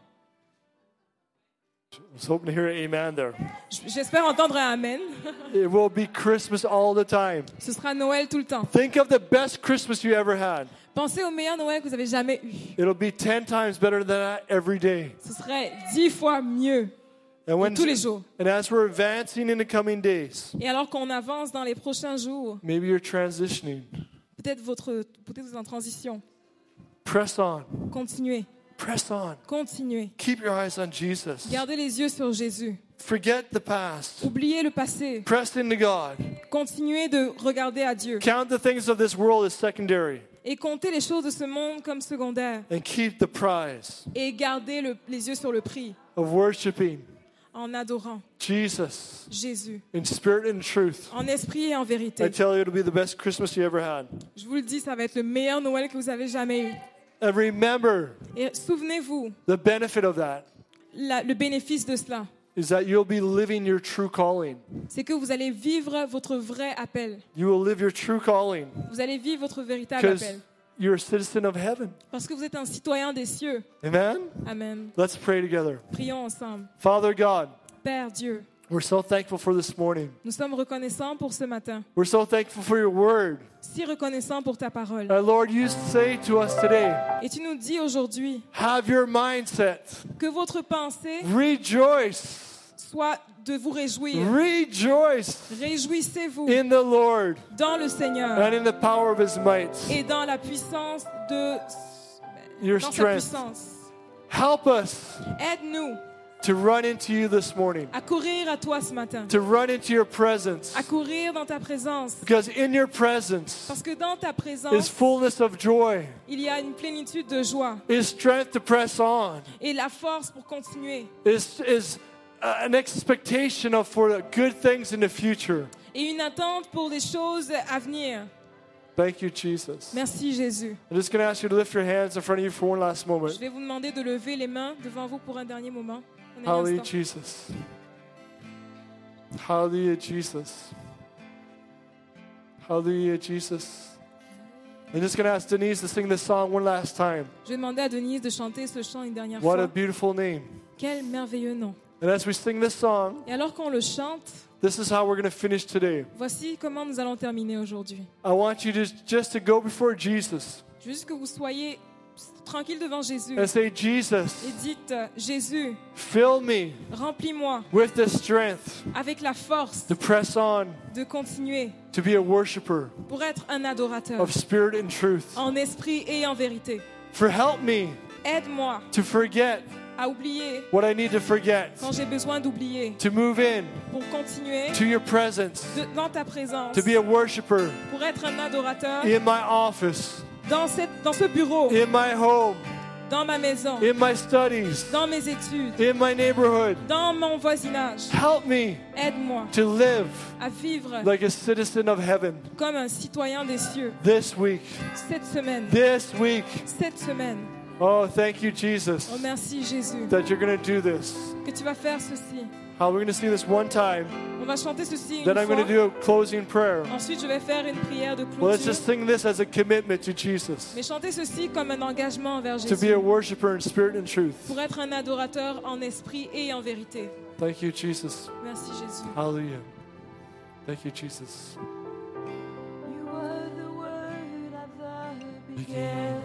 I was hoping to hear an amen there. J'espère entendre un Amen. It will be Christmas all the time. Ce sera Noël tout le temps. Think of the best Christmas you ever had. Pensez au meilleur Noël que vous avez jamais eu. It'll be 10 times better than that every day. Ce serait 10 fois mieux And tous les jours. and as we're advancing in the coming days, Et alors qu'on avance dans les prochains jours, maybe you're transitioning. peut-être vous êtes en transition. Press on. Continuez, Press on. continuez. Keep your eyes on Jesus. Gardez les yeux sur Jésus. Forget the past. Oubliez le passé. Press into God. Continuez de regarder à Dieu. Count the things of this world as secondary. Et comptez les choses de ce monde comme secondaires. And keep the prize Et gardez les yeux sur le prix of worshiping en adorant Jesus Jésus. in spirit and truth. En esprit et en I vérité. tell you, it'll be the best Christmas you ever had. Je vous le dis, ça va être le meilleur Noël que vous avez jamais eu. And remember, Et souvenez-vous, the benefit of that le bénéfice de cela, is that you'll be living your true calling. c'est que vous allez vivre votre vrai appel. You will live your true calling Vous allez vivre votre véritable because appel. you're a citizen of heaven. Parce que vous êtes un citoyen des cieux. Amen? Amen. Let's pray together. Prions ensemble. Father God, Père Dieu, we're so thankful for this morning. nous sommes reconnaissants pour ce matin. We're so thankful for your word. Si reconnaissants pour ta parole. And Lord, you say to us today, Et tu nous dis aujourd'hui have your mindset. que votre pensée Rejoice. soit de vous réjouir. Rejoice Réjouissez-vous in the Lord dans le Seigneur and in the power of his might. et dans la puissance de Your dans sa strength. puissance. Help us Aide-nous to run into you this morning, à courir à toi ce matin, to run into your presence. à courir dans ta présence. Because in your presence Parce que dans ta is présence, fullness of joy, il y a une plénitude de joie is strength to press on, et la force pour continuer. is an expectation of for the good things in the future. Et une attente pour des choses à venir. Thank you, Jesus. Merci Jésus. I'm just going to ask you to lift your hands in front of you for one last moment. Je vais vous demander de lever les mains devant vous pour un dernier moment. Un dernier Hallelujah, instant. Jesus. Hallelujah, Jesus. Hallelujah, Jesus. I'm just going to ask Denise to sing this song one last time. Je vais demander à Denise de chanter ce chant une dernière What a fois. beautiful name. Quel merveilleux nom. And as we sing this song, Et alors qu'on le chante, this is how we're going to finish today. voici comment nous allons terminer aujourd'hui. I want you to just to go before Jesus Juste que vous soyez tranquille devant Jésus and say, et Jesus, dites, Jésus, fill me remplis-moi with the strength avec la force to press on, de continuer to be a worshiper pour être un adorateur of spirit and truth. en esprit et en vérité. For help me Aide-moi to forget à oublier what I need to forget, quand j'ai besoin d'oublier to move in pour continuer to your presence, dans ta présence, to be a worshiper pour être un adorateur in my office, dans ce bureau, in my home, dans ma maison, in my studies, dans mes études, in my neighborhood. dans mon voisinage. Help me Aide-moi to live à vivre like a citizen of heaven comme un citoyen des cieux this week, cette semaine. this week. Cette semaine. Oh, thank you, Jesus, Oh, merci Jésus, that you're going to do this. que tu vas faire ceci. How we're going to sing this one time, On va chanter ceci une then I'm going to fois. do a closing prayer. Ensuite, je vais faire une prière de Well, let's clôture. just sing this as a commitment to Jesus, Mais chanter ceci comme un engagement envers to be Jésus, a worshiper in spirit and truth. pour être un adorateur en esprit et en vérité. Thank you, Jesus. Merci Jésus. Hallelujah. Thank you, Jesus. You were the word at the beginning,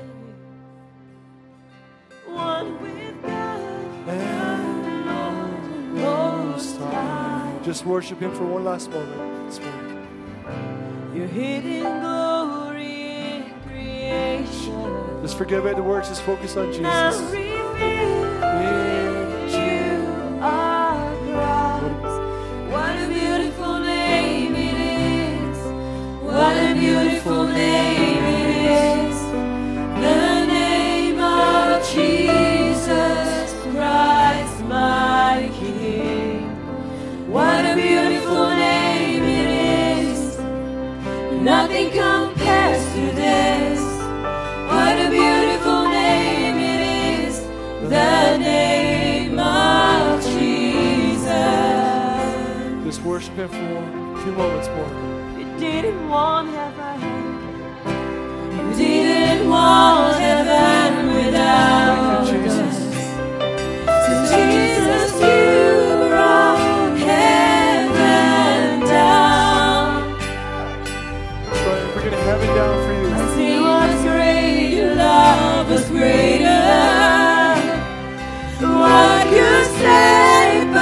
one with God, And Most High. just worship Him for one last moment this morning. Your hidden glory in creation, Just forget about the words, just focus on now Jesus. revealed in you are Christ. What a beautiful name it is. What a beautiful name it is. The name of Jesus Christ, my King. What a beautiful name it is. Nothing compares to this. What a beautiful name it is. The name of Jesus. Just worship Him for a few moments more. You didn't want heaven. You didn't want heaven without Thank you, Jesus. us. So Jesus, you brought heaven down. But we're going to have it down for you. My sin was great, your love was greater. What could separate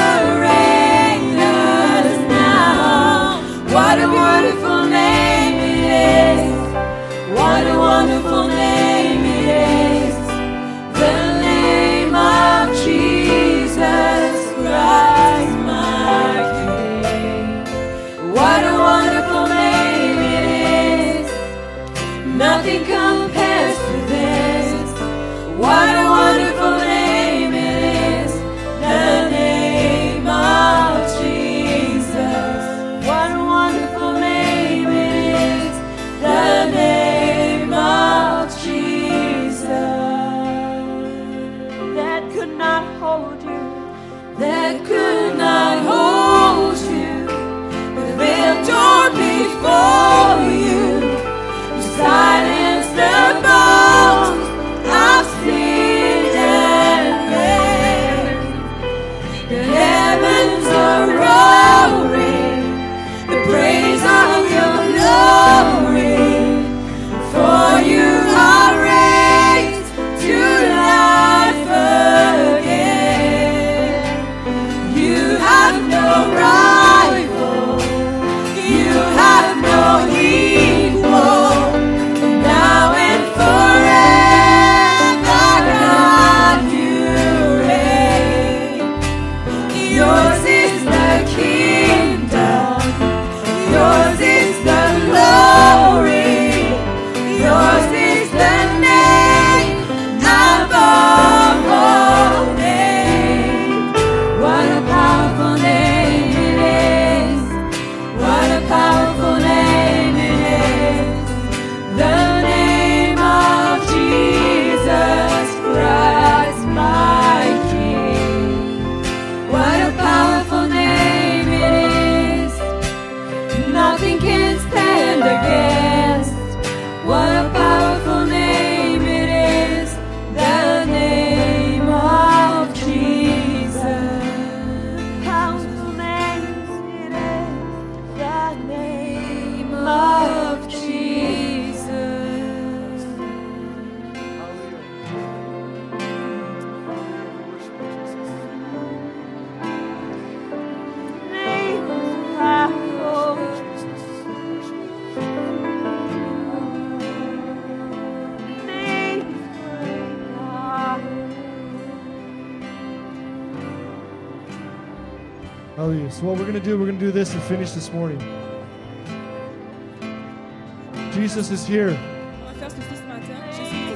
us now? What a wonderful name it is. What a wonderful name it is. The name of Jesus Christ, my King. What a wonderful name it is. Nothing compares to this. What a wonderful name it is. The name of Jesus. What a wonderful name it is. The name of Jesus. That could not hold you. That could not hold you. The veil torn before you. You silenced the bones of sin and rain. The heavens are roaring, the praise of your glory. For you are raised to life again. You have no rival, you have no equal. Now and forever, God, you reign. Yours is the kingdom, yours is the glory, yours is the name above all names. What a powerful name it is. What a powerful name it is. The name of Jesus Christ, my King. What a powerful name it is. Nothing can stand against. What a powerful name it is. The name of Jesus. Powerful name it is. The name of Jesus. Name of powerful. Name of great God. Hallelujah. So what we're going to do this and finish this morning. Jesus is here. On va faire ceci ce matin. Jésus est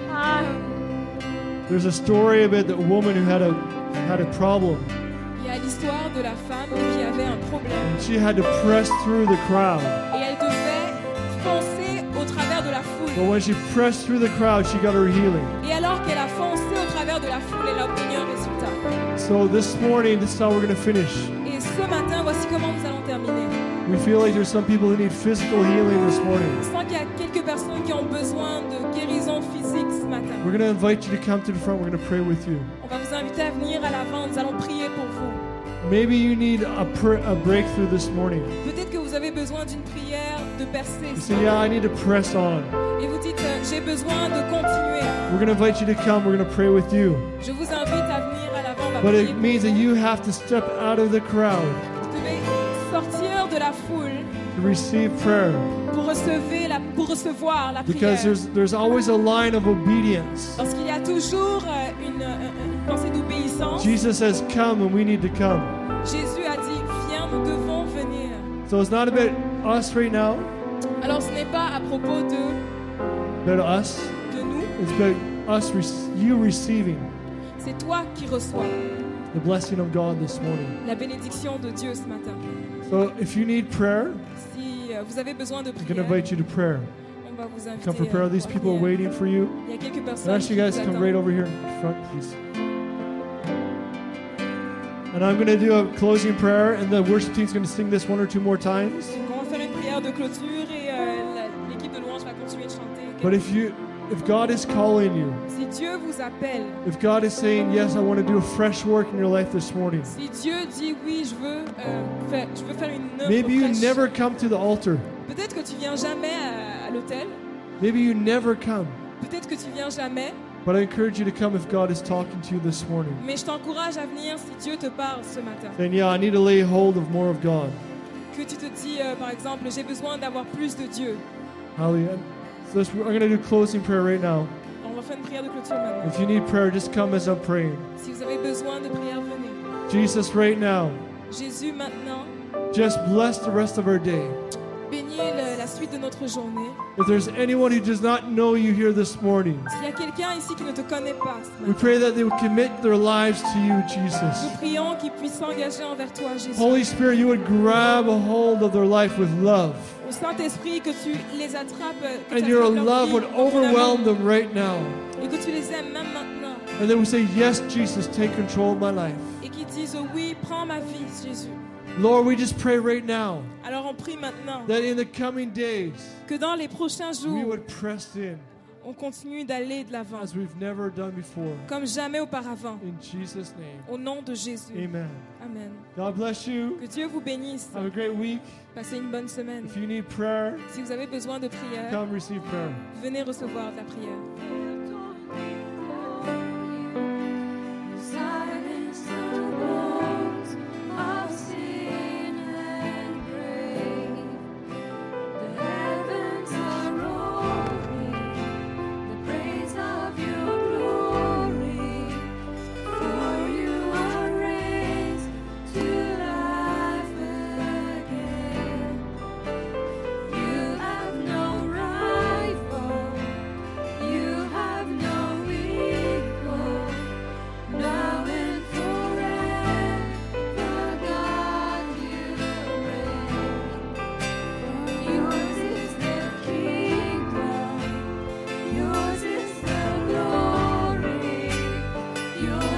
ici. There's a story about the woman who had a problem. Il y a l'histoire de la femme qui avait un problème And she had to press through the crowd. et elle devait foncer au travers de la la foule. But when she pressed through the crowd, she got her healing. Et alors qu'elle a foncé au travers de la foule, elle a obtenu un résultat. So this morning, this is how we're going to finish. Et ce matin, voici comment nous allons terminer. We feel like there's some people who need physical healing this morning. Je sens qu'il y a quelques personnes qui ont besoin de guérison physique ce matin. We're going to invite you to come to the front. We're going to pray with you. On va vous inviter à venir à l'avant. Nous allons prier pour vous. Maybe you need a breakthrough this morning. Peut-être que vous avez besoin d'une prière de percée. You say, yeah, I need to press on. Et vous dites, j'ai besoin de continuer. We're going to invite you to come. We're going to pray with you. Je vous invite à venir à l'avant. On va But prier it pour means that vous. you have to step out of the crowd Vous devez sortir de la foule to receive prayer. pour recevoir la Because prière. there's always a line of obedience. Parce qu'il y a toujours une pensée d'obéissance. Jesus says, come, and we need to come. Jésus a dit, viens, nous devons venir. So it's not about us right now, Alors ce n'est pas à propos about us. de nous, It's about us, you receiving c'est toi qui reçois the blessing of God this morning. la bénédiction de Dieu ce matin. So if you need prayer, Si vous avez besoin de I'm going to prière, invite you to prayer. on va vous inviter Come for prayer. These pour people are prière. waiting for you. Il y a quelques I personnes ask qui you guys vous to come attendent. right over here in front, please. And I'm going to do a closing prayer, and the worship team's going to sing this one or two more times. Donc, on va faire une prière de clôture et l'équipe de louange va continuer de chanter. But if God is calling you, Si Dieu vous appelle, if God is saying, yes, I want to do a fresh work in your life this morning, si Dieu dit oui, je veux faire une œuvre maybe you fraîche. never come to the altar. Peut-être que tu viens jamais à l'hôtel. Maybe you never come. Peut-être que tu viens jamais. But I encourage you to come if God is talking to you this morning. Mais je t'encourage à venir si Dieu te parle ce matin. Saying, yeah, I need to lay hold of more of God. Que tu te dis, par exemple, j'ai besoin d'avoir plus de Dieu. Hallelujah. So I'm going to do closing prayer right now. On va faire une prière de clôture maintenant. If you need prayer, just come as I'm praying. Si vous avez besoin de prière, venez. Jesus, right now, Jésus, maintenant, just bless the rest of our day. bénis la suite de notre journée. If there's anyone who does not know you here this morning, S'il y a quelqu'un ici qui ne te connaît pas ce we matin, pray that they would commit their lives to you, nous Jesus. prions qu'ils puissent s'engager envers toi, Jésus. Holy Spirit, you would grab a hold of their life with love. Au Saint-Esprit, que tu les attrapes, que And tu your attrapes leur love vie, would dans ton overwhelm amour, them right now. et que tu les aimes même maintenant. And they would say, yes, Jesus, take control of my life. Et qu'ils disent, oui, prends ma vie, Jésus. Lord, we just pray right now Alors on prie maintenant that in the coming days, que dans les prochains we jours, would press in on continue d'aller de l'avant, as we've never done before. comme jamais auparavant. In Jesus' name, Au nom de Jésus. amen. Amen. God bless you. Que Dieu vous bénisse. Have a great week. Passez une bonne semaine. If you need prayer, Si vous avez besoin de prière, come receive prayer. venez recevoir de la prière. Silence the bones of sin and grave. The heavens are roaring, the praise of your glory. For you are raised to life again. You have no rival. You have no equal. Now and forever, God, you reign. Yours is the kingdom, yours is the glory, yours